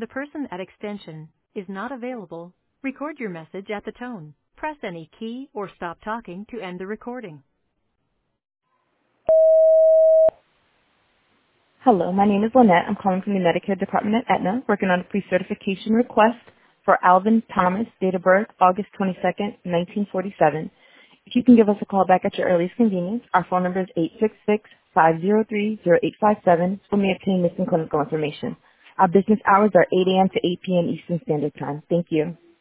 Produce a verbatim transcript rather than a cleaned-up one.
The person at extension is not available. Record your message at the tone. Press any key or stop talking to end the recording. Hello, my name is Lynette. I'm calling from the Medicare Department at Aetna, working on a pre-certification request for Alvin Thomas, date of birth, August twenty-second, nineteen forty-seven. If you can give us a call back at your earliest convenience, our phone number is eight six six, five zero three, zero eight five seven, or may obtain missing clinical information. Our business hours are eight a.m. to eight p.m. Eastern Standard Time. Thank you.